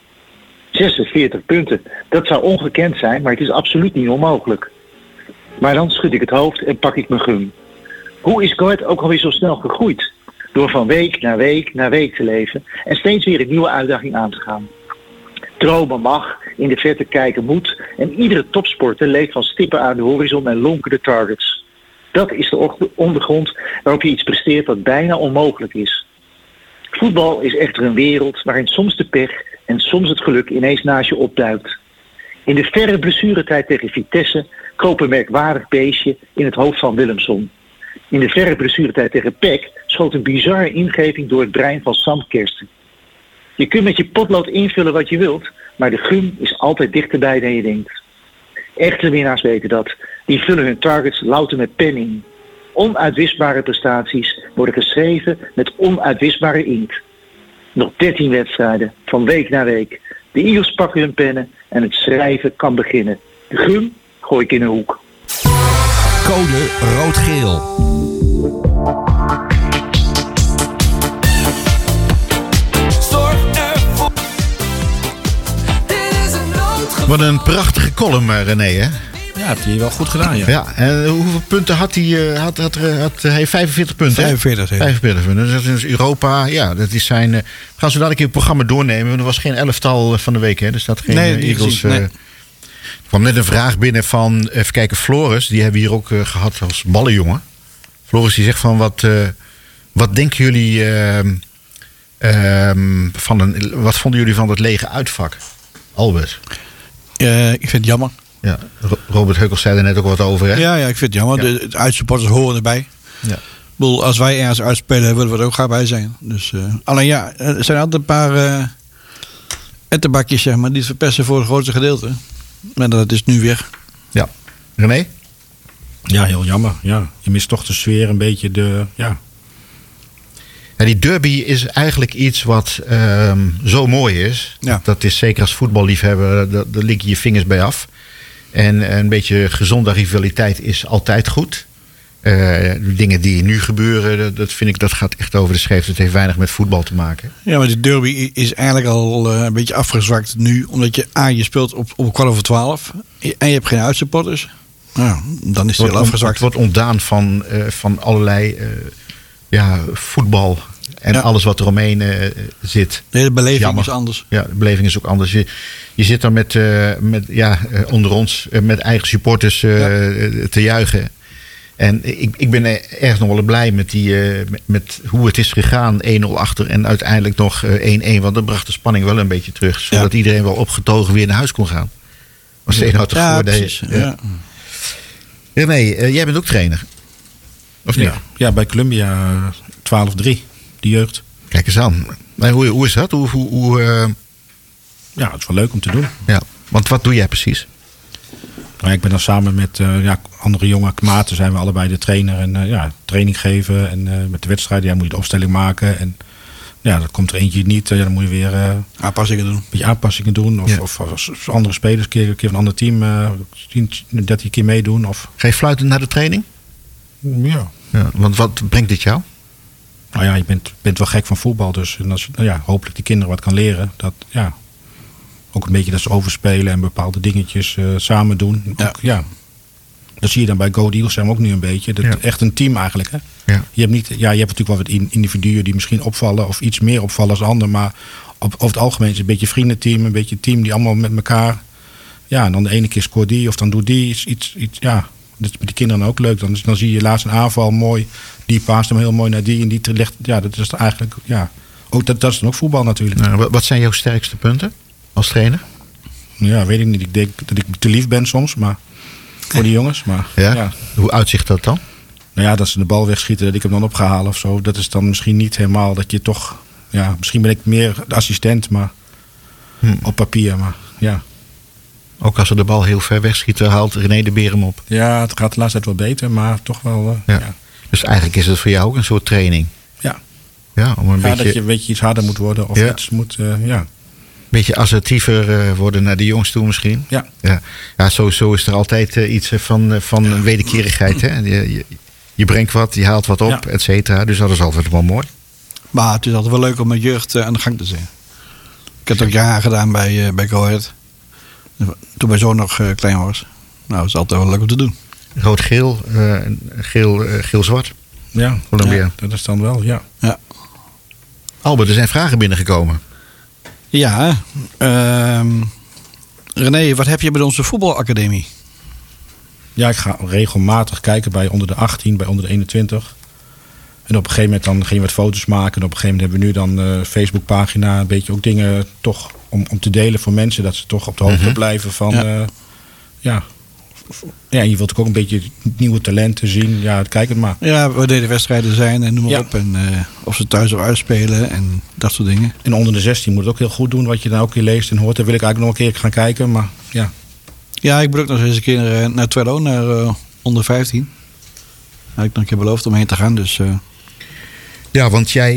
46 punten, dat zou ongekend zijn, maar het is absoluut niet onmogelijk. Maar dan schud ik het hoofd en pak ik mijn gum. Hoe is Go Ahead ook alweer zo snel gegroeid? Door van week naar week naar week te leven en steeds weer een nieuwe uitdaging aan te gaan. Dromen mag, in de verte kijken moet en iedere topsporter leeft van stippen aan de horizon en lonkende targets. Dat is de ondergrond waarop je iets presteert wat bijna onmogelijk is. Voetbal is echter een wereld waarin soms de pech en soms het geluk ineens naast je opduikt. In de verre blessuretijd tegen Vitesse kroop een merkwaardig beestje in het hoofd van Willemson. In de verre blessuretijd tegen PEC schoot een bizarre ingeving door het brein van Sam Kersten. Je kunt met je potlood invullen wat je wilt, maar de gum is altijd dichterbij dan je denkt. Echte winnaars weten dat. Die vullen hun targets louter met pen in. Onuitwisbare prestaties worden geschreven met onuitwisbare inkt. Nog 13 wedstrijden, van week naar week. De Eagles pakken hun pennen en het schrijven kan beginnen. De gum gooi ik in een hoek. Code rood-geel. Wat een prachtige column, René, hè? Ja, heeft hij wel goed gedaan, ja. Ja, en hoeveel punten had hij? Had hij 45 punten? 45 punten. Dat is Europa, ja, dat is zijn... gaan ze dadelijk in het programma doornemen, want er was geen elftal van de week, hè? Er staat geen Eagles... Nee. Er kwam net een vraag binnen van, even kijken, Floris. Die hebben we hier ook gehad als ballenjongen. Floris die zegt van, wat denken jullie... wat vonden jullie van het lege uitvak? Albert? Ik vind het jammer. Ja, Robert Hukkels zei er net ook wat over, hè? Ja, ik vind het jammer. Ja. De uitsupporters horen erbij. Ja. Ik bedoel, als wij ergens uitspelen, willen we er ook graag bij zijn. Dus, alleen ja, er zijn altijd een paar ettenbakjes, zeg maar, die het verpesten voor het grootste gedeelte. Maar dat is nu weer. Ja. René? Ja, heel jammer. Ja. Je mist toch de sfeer, een beetje Ja, die derby is eigenlijk iets wat zo mooi is. Ja. Dat is zeker als voetballiefhebber, daar lik je je vingers bij af. En een beetje gezonde rivaliteit is altijd goed. De dingen die nu gebeuren, dat gaat echt over de schreef. Het heeft weinig met voetbal te maken. Ja, maar die derby is eigenlijk al een beetje afgezwakt nu. Omdat je speelt op 11:15 en je hebt geen uitsupporters. Nou, dan is het heel afgezwakt. Het wordt ontdaan van allerlei voetbal. En alles wat er omheen zit. Nee, de beleving is anders. Ja, de beleving is ook anders. Je zit dan met onder ons met eigen supporters te juichen. En ik ben ergens nog wel blij met hoe het is gegaan. 1-0 achter en uiteindelijk nog 1-1. Want dat bracht de spanning wel een beetje terug. Zodat iedereen wel opgetogen weer naar huis kon gaan. Was het nou toch voor deze? Ja. René, jij bent ook trainer. Of niet? Ja, bij Columbia 12-3. De jeugd. Kijk eens aan. Hoe is dat? Ja, het is wel leuk om te doen. Ja, want wat doe jij precies? Nou, ik ben dan samen met andere jonge maten zijn we allebei de trainer. En training geven. En met de wedstrijden moet je de opstelling maken. En ja, dan komt er eentje niet. Dan moet je weer aanpassingen doen. Een beetje aanpassingen doen. Of als andere spelers een keer van een ander team 13 keer meedoen. Ga je fluiten naar de training? Ja. Want wat brengt dit jou? Nou ja, je bent wel gek van voetbal. Dus en als hopelijk die kinderen wat kan leren. Ook een beetje dat ze overspelen en bepaalde dingetjes samen doen. Ja. Dat zie je dan bij Go Eagles zijn we ook nu een beetje. Echt een team eigenlijk. Hè? Ja. Je hebt natuurlijk wel wat individuen die misschien opvallen. Of iets meer opvallen als anderen. Maar over het algemeen is het een beetje een vriendenteam. Een beetje een team die allemaal met elkaar. Ja, en dan de ene keer scoort die of dan doet die iets. Ja, dat is met die kinderen ook leuk. Dan zie je laatst een aanval mooi. Die paast hem heel mooi naar die en die legt. Ja, dat is eigenlijk. Ja, ook dat is dan ook voetbal natuurlijk. Nou, wat zijn jouw sterkste punten als trainer? Ja, weet ik niet. Ik denk dat ik te lief ben soms, maar voor die jongens. Maar, ja? Hoe uitzicht dat dan? Nou ja, dat ze de bal wegschieten, dat ik hem dan op ga halen of zo. Dat is dan misschien niet helemaal dat je toch. Ja, misschien ben ik meer de assistent, maar op papier. Maar ja. Ook als ze de bal heel ver wegschieten, haalt René de Beer hem op. Ja, het gaat de laatste tijd wel beter, maar toch wel. Ja. Dus eigenlijk is het voor jou ook een soort training. Ja. Ja, om een beetje... dat je een beetje iets harder moet worden of iets moet. Een beetje assertiever worden naar de jongens toe misschien. Ja, zo is er altijd iets van wederkerigheid. Hè? Je brengt wat, je haalt wat op, et cetera. Dus dat is altijd wel mooi. Maar het is altijd wel leuk om met jeugd aan de gang te zijn. Ik heb het ook jaren gedaan bij Go Ahead. Toen mijn zoon nog klein was. Nou, dat is altijd wel leuk om te doen. Rood-geel, geel-zwart. Ja, dat is dan wel, ja. Albert, er zijn vragen binnengekomen. Ja, René, wat heb je bij onze voetbalacademie? Ja, ik ga regelmatig kijken bij onder de 18, bij onder de 21. En op een gegeven moment dan ging je wat foto's maken. En op een gegeven moment hebben we nu dan een Facebookpagina. Een beetje ook dingen toch om te delen voor mensen. Dat ze toch op de hoogte blijven van... Ja, je wilt ook een beetje nieuwe talenten zien. Ja, kijk het maar. Ja, wanneer de wedstrijden zijn en noem maar op. En of ze thuis of uitspelen en dat soort dingen. En onder de 16 moet het ook heel goed doen. Wat je dan ook keer leest en hoort. Daar wil ik eigenlijk nog een keer gaan kijken. Maar ja. Ja, ik moet ook nog eens een keer naar Twello, naar onder 15. Had ik nog een keer beloofd om heen te gaan. Dus... Ja, want jij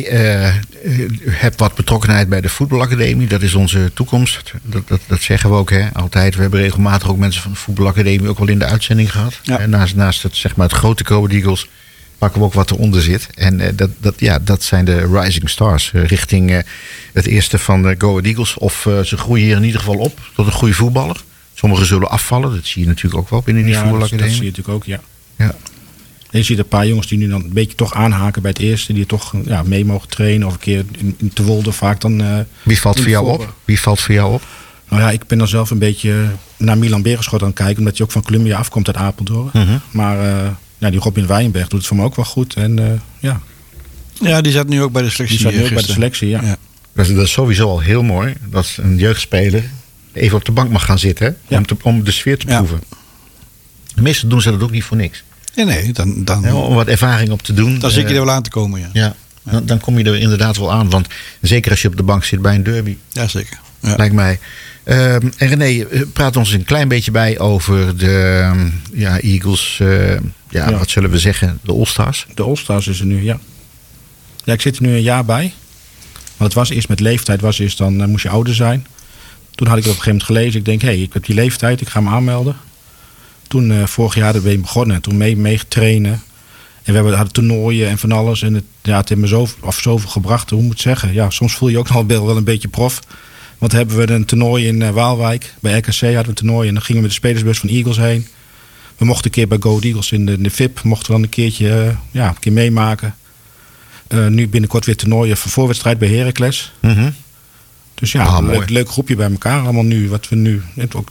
hebt wat betrokkenheid bij de voetbalacademie. Dat is onze toekomst. Dat zeggen we ook, hè? Altijd. We hebben regelmatig ook mensen van de voetbalacademie ook wel in de uitzending gehad. Ja. En naast het, zeg maar, het grote Go Ahead Eagles pakken we ook wat eronder zit. En dat zijn de rising stars richting het eerste van de Go Ahead Eagles. Of ze groeien hier in ieder geval op tot een goede voetballer. Sommigen zullen afvallen. Dat zie je natuurlijk ook wel binnen die voetbalacademie. Dat zie je natuurlijk ook, ja. En je ziet een paar jongens die nu dan een beetje toch aanhaken bij het eerste. Die toch mee mogen trainen. Of een keer in Te Wolde vaak dan... Wie valt voor jou op? Nou ja, ik ben dan zelf een beetje naar Milan Berenschot aan het kijken. Omdat hij ook van Columbia afkomt uit Apeldoorn. Mm-hmm. Maar die Robin Wijnberg doet het voor me ook wel goed. En Ja, die zat nu ook bij de selectie. Ja. Dat is sowieso al heel mooi. Dat een jeugdspeler even op de bank mag gaan zitten. Hè? Om de sfeer te proeven. De meesten doen ze dat ook niet voor niks. Nee, dan om wat ervaring op te doen. Dan zit je er wel aan te komen, Dan kom je er inderdaad wel aan. Want zeker als je op de bank zit bij een derby. Ja, zeker. Ja. Lijkt mij. En René, praat ons een klein beetje bij over de Eagles. Wat zullen we zeggen? De All-Stars. De All-Stars is er nu, ja. Ja, ik zit er nu een jaar bij. Want het was eerst met leeftijd. Dan moest je ouder zijn. Toen had ik het op een gegeven moment gelezen. Ik denk, ik heb die leeftijd. Ik ga me aanmelden. Toen vorig jaar ben ik begonnen en toen mee getrainen. En we hadden toernooien en van alles. En het heeft me zoveel gebracht, hoe moet ik zeggen. Ja, soms voel je ook nog wel een beetje prof. Want hebben we een toernooi in Waalwijk. Bij RKC hadden we een toernooi. En dan gingen we met de spelersbus van Eagles heen. We mochten een keer bij Go Ahead Eagles in de VIP. Mochten we dan een keertje een keer meemaken. Nu binnenkort weer toernooien voor voorwedstrijd bij Heracles. Mm-hmm. Dus leuk groepje bij elkaar allemaal nu. Wat we nu ook,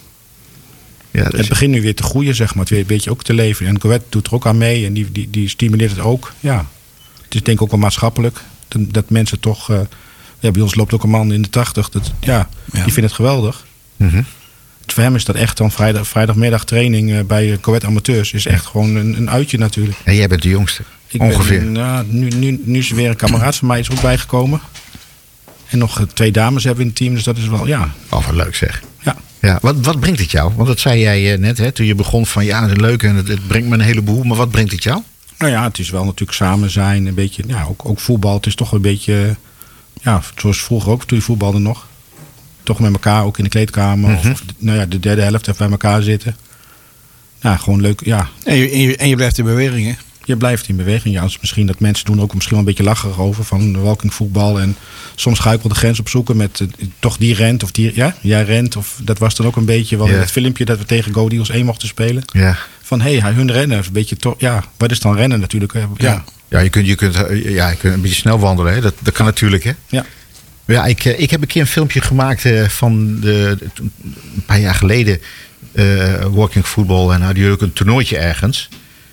het begint nu weer te groeien, zeg maar. Het weer een beetje ook te leven. En Go Ahead doet er ook aan mee. En die stimuleert het ook. Ja. Het is denk ik ook wel maatschappelijk. Dat mensen toch... bij ons loopt ook een man in de 80. Die vindt het geweldig. Mm-hmm. Voor hem is dat echt dan vrijdagmiddag training bij Go Ahead Amateurs. Is echt gewoon een uitje natuurlijk. En jij bent de jongste? Ongeveer? Nu is er weer een kameraad van mij is ook bijgekomen. En nog 2 dames hebben we in het team. Dus dat is wel, wat leuk zeg. Ja. Wat brengt het jou? Want dat zei jij net, hè, toen je begon van het is leuk en het brengt me een heleboel. Maar wat brengt het jou? Nou ja, het is wel natuurlijk samen zijn. Een beetje, ook voetbal. Het is toch een beetje, zoals vroeger ook, toen je voetbalde nog. Toch met elkaar, ook in de kleedkamer. Mm-hmm. Of de derde helft even bij elkaar zitten. Ja, gewoon leuk, ja. En je blijft in beweging, hè? Je blijft in beweging. Ja, dus misschien dat mensen doen ook misschien wel een beetje lacherig over van walkingvoetbal. En soms ga ik wel de grens opzoeken met toch die rent of die, jij rent. Of dat was dan ook een beetje wel in het filmpje dat we tegen Go Ahead Eagles 1 mochten spelen. Ja. Van hun rennen. Een beetje toch, wat is dan rennen natuurlijk? Ja, je kunt een beetje snel wandelen. Hè? Dat kan natuurlijk, hè? Ja. Ja, ik heb een keer een filmpje gemaakt van een paar jaar geleden. Walking football. En hadden jullie ook een toernooitje ergens.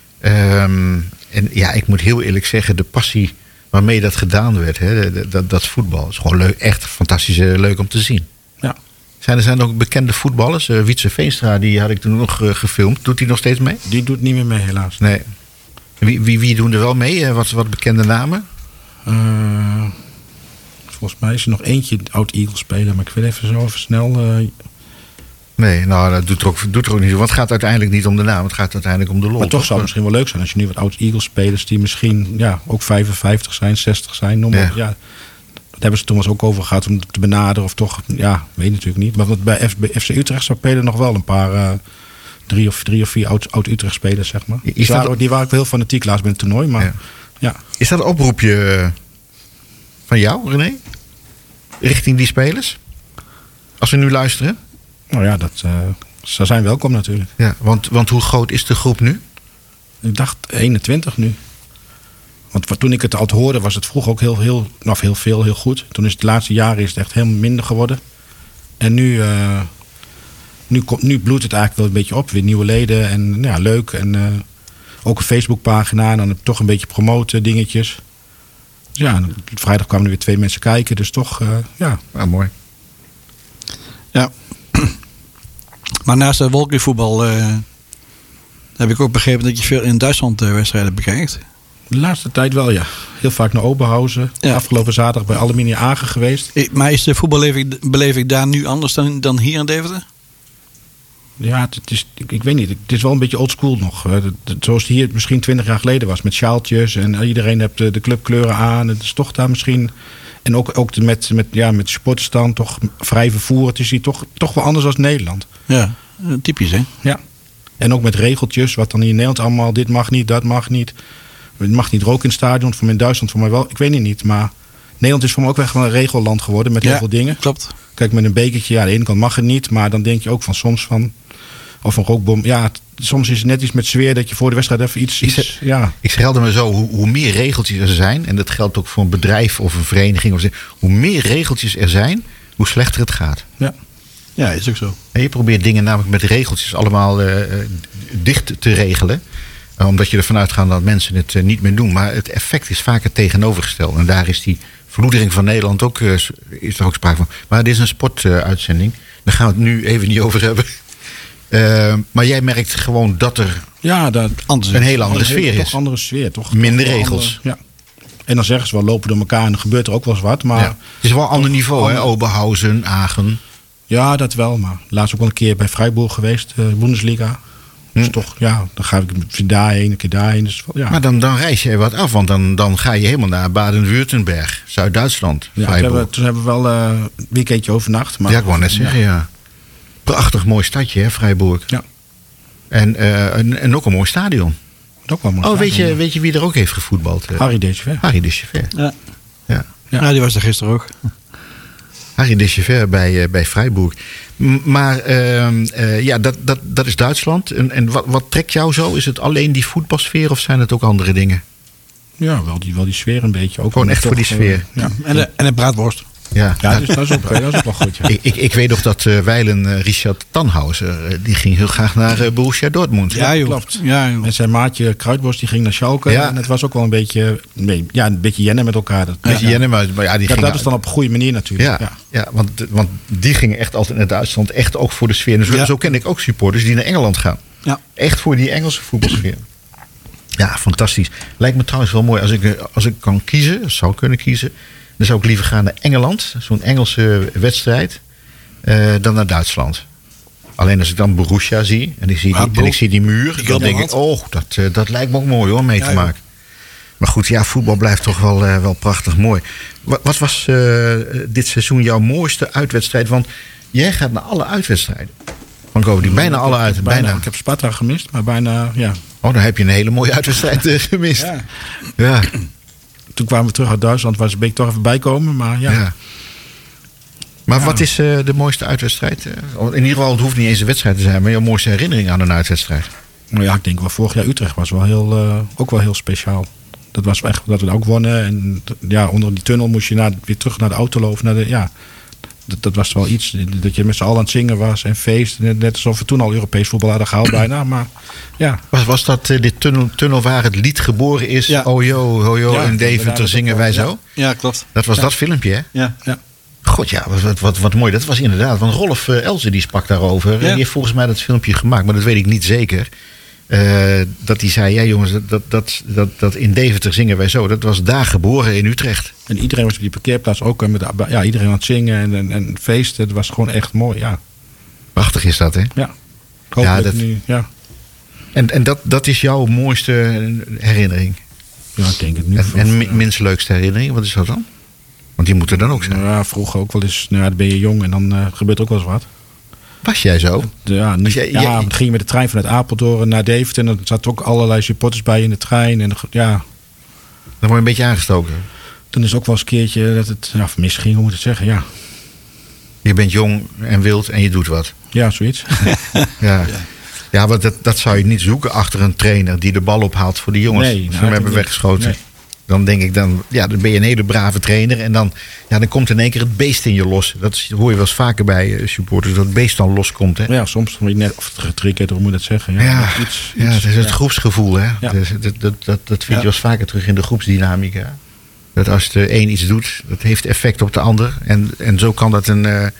Ik moet heel eerlijk zeggen, de passie waarmee dat gedaan werd, hè, dat voetbal, is gewoon leuk, echt fantastisch leuk om te zien. Ja. Zijn er ook bekende voetballers? Wietse Veenstra, die had ik toen nog gefilmd. Doet hij nog steeds mee? Die doet niet meer mee, helaas. Nee. Wie doen er wel mee? Wat bekende namen? Volgens mij is er nog eentje oud-Eagles speler, maar ik weet even snel... Nee, dat doet er ook niet. Want het gaat uiteindelijk niet om de naam, het gaat uiteindelijk om de lol. Maar toch zou het misschien wel leuk zijn als je nu wat oud-Eagles spelers die misschien ook 55 zijn, 60 zijn, noem maar. Ja. Dat hebben ze toen eens ook over gehad om te benaderen of toch, weet natuurlijk niet. Maar bij FC Utrecht zou spelen nog wel een paar 3 of 4 oud-Utrecht spelers, zeg maar. Die waren ook heel fanatiek laatst bij het toernooi, maar ja. Is dat een oproepje van jou, René? Richting die spelers? Als we nu luisteren? Nou ja, ze zijn welkom natuurlijk. Ja, want hoe groot is de groep nu? Ik dacht 21 nu. Want toen ik het al hoorde, was het vroeger ook heel goed. Toen is het de laatste jaren echt helemaal minder geworden. En nu bloedt het eigenlijk wel een beetje op. Weer nieuwe leden en leuk. En Ook een Facebookpagina en dan heb je toch een beetje promoten dingetjes. Dus ja, vrijdag kwamen er weer 2 mensen kijken. Dus toch, ja. Mooi. Ja. Maar naast het wolkenvoetbal heb ik ook begrepen dat je veel in Duitsland wedstrijden bekijkt. De laatste tijd wel, ja. Heel vaak naar Oberhausen. Ja. Afgelopen zaterdag bij Aluminium Agen geweest. Maar is de voetballeving daar nu anders dan hier in Deventer? Ja, ik weet niet. Het is wel een beetje oldschool nog. Zoals het hier misschien 20 jaar geleden was. Met sjaaltjes en iedereen heeft de clubkleuren aan. Het is toch daar misschien... En ook met sportstand toch vrij vervoer. Het is hier toch wel anders dan Nederland. Ja, typisch hè? Ja. En ook met regeltjes. Wat dan hier in Nederland allemaal... Dit mag niet, dat mag niet. Het mag niet roken in het stadion. Voor mij in Duitsland voor mij wel. Ik weet het niet. Maar Nederland is voor mij ook echt wel een regelland geworden. Met heel veel dingen. Klopt. Kijk, met een bekertje. Ja, aan de ene kant mag het niet. Maar dan denk je ook van soms van... Of een rookbom. Ja, soms is het net iets met sfeer dat je voor de wedstrijd even iets... Ik zeg altijd maar zo, hoe meer regeltjes er zijn... en dat geldt ook voor een bedrijf of een vereniging... hoe meer regeltjes er zijn, hoe slechter het gaat. Ja, is ook zo. En je probeert dingen namelijk met regeltjes allemaal dicht te regelen... omdat je ervan uitgaat dat mensen het niet meer doen. Maar het effect is vaak het tegenovergestelde. En daar is die verloedering van Nederland ook, is er ook sprake van. Maar dit is een sportuitzending. Daar gaan we het nu even niet over hebben... maar jij merkt gewoon dat er een hele andere sfeer is. Toch andere sfeer. Toch minder regels. Ja. En dan zeggen ze wel, lopen door elkaar en dan gebeurt er ook wel eens wat. Maar het is wel een ander niveau, hè? Oberhausen, Agen. Ja, dat wel. Maar laatst ook wel een keer bij Freiburg geweest, Bundesliga. Dus toch, ja, dan ga ik daarheen, een keer daarheen. Dus, ja. Maar dan reis je wat af, want dan ga je helemaal naar Baden-Württemberg, Zuid-Duitsland. Ja, toen hebben we wel een weekendje overnacht. Maar, ja, ik wou net zeggen, ja. Prachtig mooi stadje, hè, Freiburg. Ja. En ook een mooi stadion. Ook wel mooi stadion. Weet je wie er ook heeft gevoetbald? Harry Dechever. Harry Dechever. Ja, die was er gisteren ook. Harry Dechever bij Freiburg. Maar dat is Duitsland. En wat trekt jou zo? Is het alleen die voetbalsfeer of zijn het ook andere dingen? Ja, wel die sfeer een beetje. Ook gewoon echt voor die sfeer. Ja. En een braadworst. Ja, dat is ook wel goed. Ja. Ik weet nog dat wijlen Richard Tannhauser... die ging heel graag naar Borussia Dortmund. Ja, joh. Klopt. Ja, joh. En zijn maatje Kruidbos die ging naar Schalke. Ja. En het was ook wel een beetje jennen met elkaar. Jennen, maar die ging dat is dan op een goede manier natuurlijk. Ja, want die gingen echt altijd naar Duitsland. Echt ook voor de sfeer. En zo ken ik ook supporters die naar Engeland gaan. Ja. Echt voor die Engelse voetbalsfeer. Ja, fantastisch. Lijkt me trouwens wel mooi als ik kan kiezen, zou kunnen kiezen... dan zou ik liever gaan naar Engeland, zo'n Engelse wedstrijd, dan naar Duitsland. Alleen als ik dan Borussia zie en ik zie die muur, dan denk ik, dat lijkt me ook mooi hoor, mee te maken. Maar goed, ja, voetbal blijft toch wel prachtig mooi. Wat was dit seizoen jouw mooiste uitwedstrijd? Want jij gaat naar alle uitwedstrijden. Van Go, die bijna alle uit. Bijna. Ik heb Sparta gemist, maar bijna, ja. Oh, dan heb je een hele mooie uitwedstrijd gemist. Ja. Toen kwamen we terug uit Duitsland, waar ze een beetje toch even bijkomen. Maar ja. Maar wat is de mooiste uitwedstrijd? In ieder geval, het hoeft niet eens een wedstrijd te zijn, maar jouw mooiste herinnering aan een uitwedstrijd? Nou ja, ik denk wel vorig jaar Utrecht was wel ook wel heel speciaal. Dat was echt dat we ook wonnen. En ja, onder die tunnel moest je weer terug naar de auto lopen. Dat was wel iets. Dat je met z'n allen aan het zingen was en feest. Net alsof we toen al Europees voetbal hadden gehaald bijna. Maar ja. Was dat dit tunnel waar het lied geboren is? Ja. Oh yo, in Deventer zingen wij zo? Ja, klopt. Dat was dat filmpje, hè? Ja. God, ja, wat mooi. Dat was inderdaad. Want Rolf Elze die sprak daarover. Ja. Die heeft volgens mij dat filmpje gemaakt, maar dat weet ik niet zeker. Dat hij zei, ja jongens, dat in Deventer zingen wij zo. Dat was daar geboren in Utrecht. En iedereen was op die parkeerplaats ook met iedereen aan het zingen en feesten. Het was gewoon echt mooi, ja. Prachtig is dat, hè? Ja. En dat is jouw mooiste herinnering? Ja, ik denk het nu. En minst leukste herinnering, wat is dat dan? Want die moeten dan ook zijn. Ja, vroeger ook wel eens. Dan ben je jong en dan gebeurt er ook wel eens wat. Was jij zo? Ja, dan ging je met de trein vanuit Apeldoorn naar Deventer. En er zaten ook allerlei supporters bij in de trein. En ja. Dan word je een beetje aangestoken. Dan is het ook wel eens een keertje dat het misging, hoe moet ik het zeggen, ja. Je bent jong en wild en je doet wat. Ja, zoiets. Ja, maar dat zou je niet zoeken achter een trainer die de bal ophaalt voor die jongens. Nee, ze hem hebben weggeschoten. Nee. Dan denk ik, dan ben je een hele brave trainer. En dan komt in één keer het beest in je los. Dat hoor je wel eens vaker bij supporters, dat het beest dan loskomt. Hè? Ja, soms word je net getriggerd, hoe moet je dat zeggen? Het is het groepsgevoel. Hè? Ja. Dus dat vind je wel eens vaker terug in de groepsdynamica. Dat als de een iets doet, dat heeft effect op de ander. En zo kan dat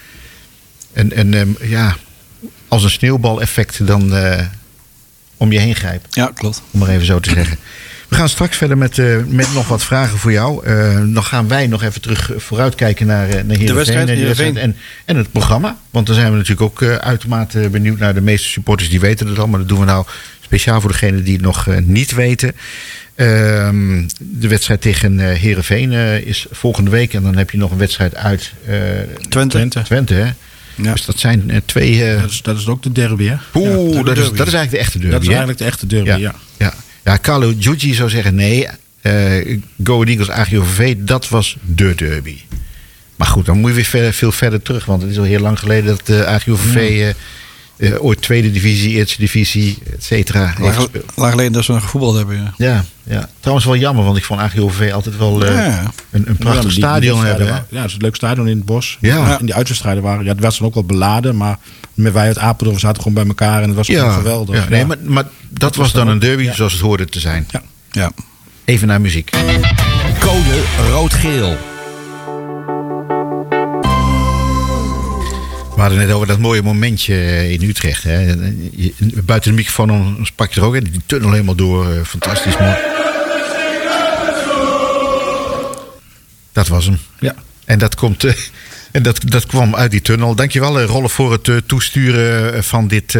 als een sneeuwbaleffect dan om je heen grijpen. Ja, klopt. Om maar even zo te zeggen. We gaan straks verder met nog wat vragen voor jou. Dan gaan wij nog even terug vooruitkijken naar Heerenveen. De wedstrijd en het programma. Want dan zijn we natuurlijk ook uitermate benieuwd naar de meeste supporters. Die weten het al, maar dat doen we nou speciaal voor degenen die het nog niet weten. De wedstrijd tegen Heerenveen is volgende week. En dan heb je nog een wedstrijd uit Twente, hè? Ja. Dus dat zijn twee... Dat is ook de derby, hè? Dat is eigenlijk de echte derby. Dat is eigenlijk de echte derby, ja. Carlo Giugi zou zeggen nee. Go Ahead Eagles AGOVV, dat was de derby. Maar goed, dan moet je weer veel verder terug. Want het is al heel lang geleden dat de AGOVV... ooit tweede divisie, eerste divisie, et cetera. Lang geleden dat ze nog gevoetbald hebben. Ja. Trouwens wel jammer, want ik vond AGOVV altijd wel een prachtig stadion hebben. Ja, het is een leuk stadion in het bos. Ja. En die uitwedstrijden waren, het was dan ook wel beladen, maar wij uit Apeldoorn zaten gewoon bij elkaar en het was gewoon geweldig. Ja. Nee, maar dat was dan een derby zoals het hoorde te zijn. Ja. Even naar muziek. Code rood-geel. We hadden net over dat mooie momentje in Utrecht. Hè. Buiten de microfoon sprak je er ook in. Die tunnel helemaal door. Fantastisch mooi. Dat was hem. Ja. En dat komt... En dat kwam uit die tunnel. Dankjewel, Rolf, voor het toesturen van dit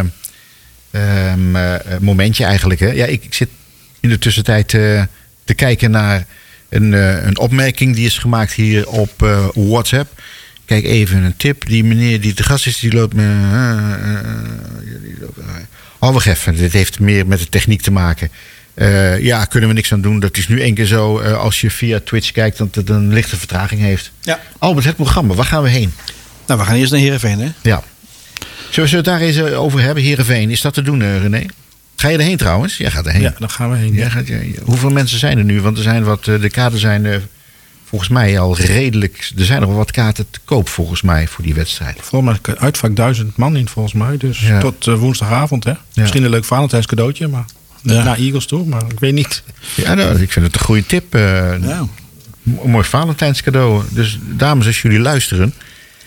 momentje eigenlijk. Hè. Ja, ik zit in de tussentijd te kijken naar een opmerking die is gemaakt hier op WhatsApp. Kijk, even een tip. Die meneer die te gast is, die loopt met... wacht even. Dit heeft meer met de techniek te maken. Kunnen we niks aan doen. Dat is nu één keer zo. Als je via Twitch kijkt, dat het een lichte vertraging heeft. Ja. Albert, het programma. Waar gaan we heen? Nou, we gaan eerst naar Heerenveen, hè? Ja. Zullen we het daar eens over hebben? Heerenveen. Is dat te doen, René? Ga je erheen trouwens? Jij gaat erheen. Ja, dan gaan we heen. Hoeveel mensen zijn er nu? Want er zijn de kaarten zijn... volgens mij al redelijk... Er zijn nog wel wat kaarten te koop volgens mij voor die wedstrijd. Volgens mij uitvak 1000 man in volgens mij. Dus tot woensdagavond. Hè? Ja. Misschien een leuk Valentijns cadeautje. Maar naar Eagles toe. Maar ik weet niet. Ja, ik vind het een goede tip. Een mooi Valentijns cadeau. Dus dames, als jullie luisteren...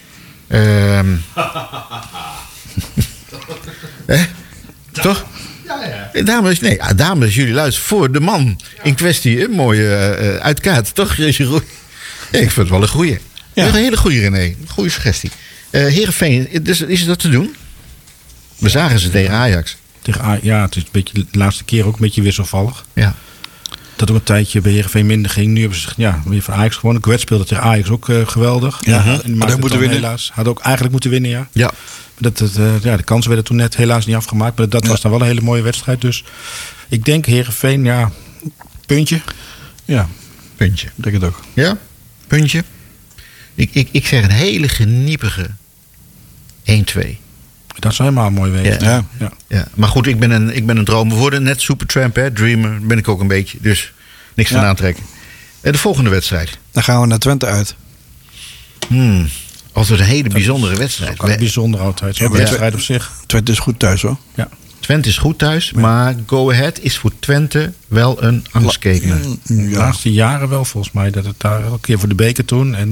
Toch? Ja. Dames, als jullie luisteren voor de man in kwestie. Een mooie uitkaart. Toch, Jeroen? Ja, ik vind het wel een goeie. Ja. Een hele goeie, René. Goeie suggestie. Heerenveen, is dat te doen? We zagen ze tegen Ajax. Het is een beetje de laatste keer ook een beetje wisselvallig. Ja. Dat ook een tijdje bij Heerenveen minder ging. Nu hebben ze weer van Ajax gewonnen. Guet speelde tegen Ajax ook geweldig. Ja, maar moeten winnen. Helaas. Had ook eigenlijk moeten winnen, ja. Ja. De kansen werden toen net helaas niet afgemaakt. Maar dat was dan wel een hele mooie wedstrijd. Dus ik denk Heerenveen, puntje. Ja, puntje. Ik denk het ook. Ja, puntje. Ik zeg een hele geniepige 1-2. Dat zou helemaal mooi wezen. Ja. Maar goed, ik ben een dromer. We worden net Supertramp, hè? Dreamer ben ik ook een beetje. Dus niks van aantrekken. De volgende wedstrijd. Dan gaan we naar Twente uit. Altijd een hele bijzondere wedstrijd. Ook bijzonder altijd. Zo'n wedstrijd op zich. Twente is goed thuis, hoor. Ja. Twente is goed thuis, maar Go Ahead is voor Twente wel een angstkekener. De laatste jaren wel, volgens mij. Dat het daar elke keer voor de beker toen. En,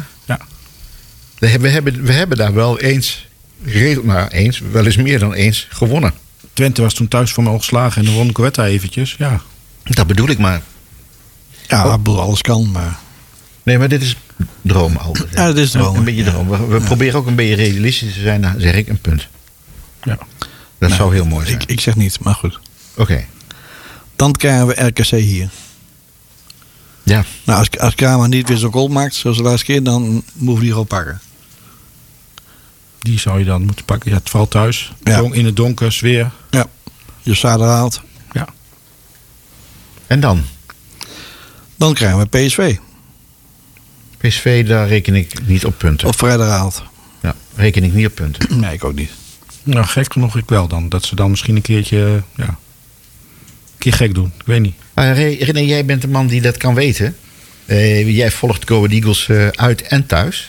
We hebben daar wel wel eens meer dan eens gewonnen. Twente was toen thuis voor me ongeslagen en dan won Goetta eventjes. Ja. Dat bedoel ik maar. Ja, alles kan, maar... Nee, maar dit is droom, Albert. Ja, dit is droom. Een beetje droom. We proberen ook een beetje realistisch te zijn. Nou, zeg ik een punt. Ja. Dat zou heel mooi zijn. Ik zeg niet, maar goed. Oké. Dan krijgen we RKC hier. Ja. Nou, als Kramer niet weer zo'n goal maakt, zoals de laatste keer, dan moeten we die gewoon pakken. Die zou je dan moeten pakken. Ja, het valt thuis. In het donker, sfeer. Ja. Je zader haalt. Ja. En dan? Dan krijgen we PSV. PSV, daar reken ik niet op punten. Op vrijdag haalt. Ja, reken ik niet op punten. Nee, ik ook niet. Nou, gek genoeg ik wel dan. Dat ze dan misschien een keertje... een keer gek doen. Ik weet niet. René, jij bent de man die dat kan weten. Jij volgt Go Ahead Eagles uit en thuis.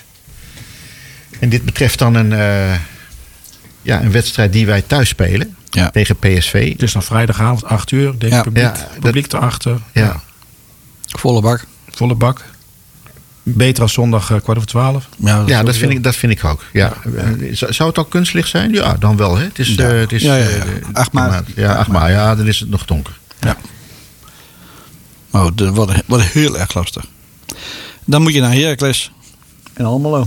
En dit betreft dan een wedstrijd die wij thuis spelen. Ja. Tegen PSV. Het is dan vrijdagavond 8 uur. Denk publiek erachter. Ja. Volle bak. Beter als zondag 11:15. Ja, dat vind ik ook. Ja. Zou het al kunstlicht zijn? Ja, dan wel. Hè? Het is 8 maart. Ja, 8 maart. Ja, dan is het nog donker. Ja. Maar het wordt heel erg lastig. Dan moet je naar Heracles en Almelo.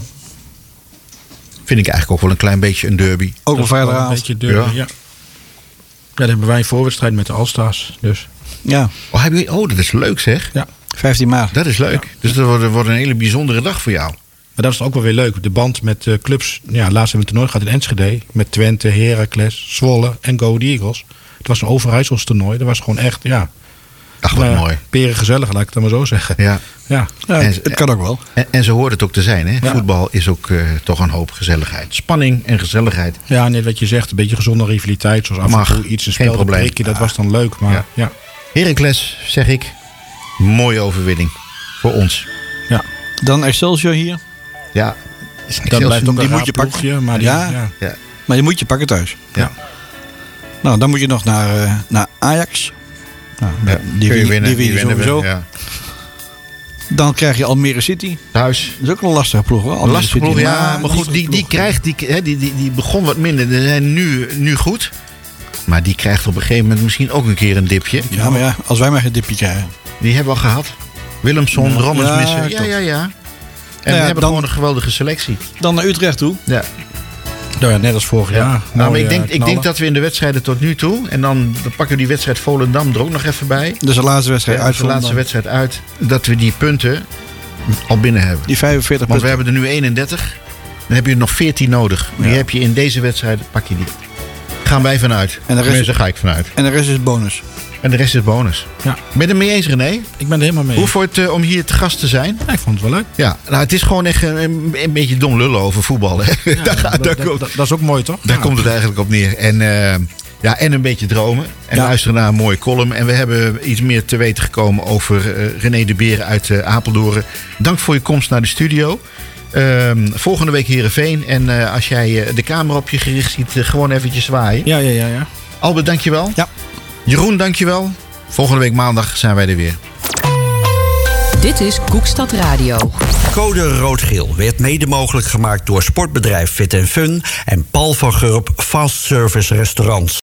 Vind ik eigenlijk ook wel een klein beetje een derby. Ook een vrijdagavond. Een beetje derby, ja. Dan hebben wij een voorwedstrijd met de All-Stars. Dus. Ja. Dat is leuk zeg. Ja. 15 maart. Dat is leuk. Ja. Dus dat wordt een hele bijzondere dag voor jou. Maar dat is ook wel weer leuk. De band met clubs. Ja, laatst hebben we het toernooi gehad in Enschede. Met Twente, Heracles, Zwolle en Go Ahead Eagles. Het was een Overijssels toernooi. Dat was gewoon echt, ach, wat mooi. Peren gezellig, laat ik het dan maar zo zeggen. Ja. Het kan ook wel. En zo hoort het ook te zijn. Hè? Ja. Voetbal is ook toch een hoop gezelligheid. Spanning en gezelligheid. Ja, net wat je zegt. Een beetje gezonde rivaliteit. Zoals af en toe iets, een spel breken. Dat was dan leuk. Maar ja. Heracles, zeg ik. Mooie overwinning. Voor ons. Ja. Dan Excelsior hier. Ja. Dat blijft ook die moet je pakken. Maar maar je moet je pakken thuis. Ja. Nou, dan moet je nog naar Ajax. Nou, die win je sowieso. Ja. Dan krijg je Almere City. Thuis. Dat is ook een lastige ploeg hoor. Een lastige ploeg, ja. Maar goed, die begon wat minder. Die zijn nu goed. Maar die krijgt op een gegeven moment misschien ook een keer een dipje. Ja, maar als wij maar geen dipje krijgen. Die hebben we al gehad. Willemson, Rommels missen. Ja. En we hebben gewoon een geweldige selectie. Dan naar Utrecht toe. Ja. Nou ja, net als vorig jaar. Nou, maar ik denk dat we in de wedstrijden tot nu toe... en dan pakken we die wedstrijd Volendam er ook nog even bij. Dus de laatste wedstrijd uit. De laatste wedstrijd uit. Dat we die punten al binnen hebben. Die 45 punten. Want we hebben er nu 31. Dan heb je er nog 14 nodig. Die heb je in deze wedstrijd, pak je die. Gaan wij vanuit. En de rest ga ik vanuit. En de rest is bonus. En de rest is bonus. Ja. Ben je het er mee eens, René? Ik ben er helemaal mee. Hoe vond je het om hier te gast te zijn? Ja, ik vond het wel leuk. Ja, nou, het is gewoon echt een beetje dom lullen over voetbal. Hè? Ja, dat is ook mooi, toch? Daar komt het eigenlijk op neer. En, en een beetje dromen. En luisteren naar een mooie column. En we hebben iets meer te weten gekomen over René de Beer uit Apeldoorn. Dank voor je komst naar de studio. Volgende week Heerenveen. En als jij de camera op je gericht ziet, gewoon eventjes zwaaien. Ja. Albert, dankjewel. Ja. Jeroen, dankjewel. Volgende week maandag zijn wij er weer. Dit is Koekstad Radio. Code Rood-Geel werd mede mogelijk gemaakt door sportbedrijf Fit & Fun en Paul van Gurp Fast Service Restaurants.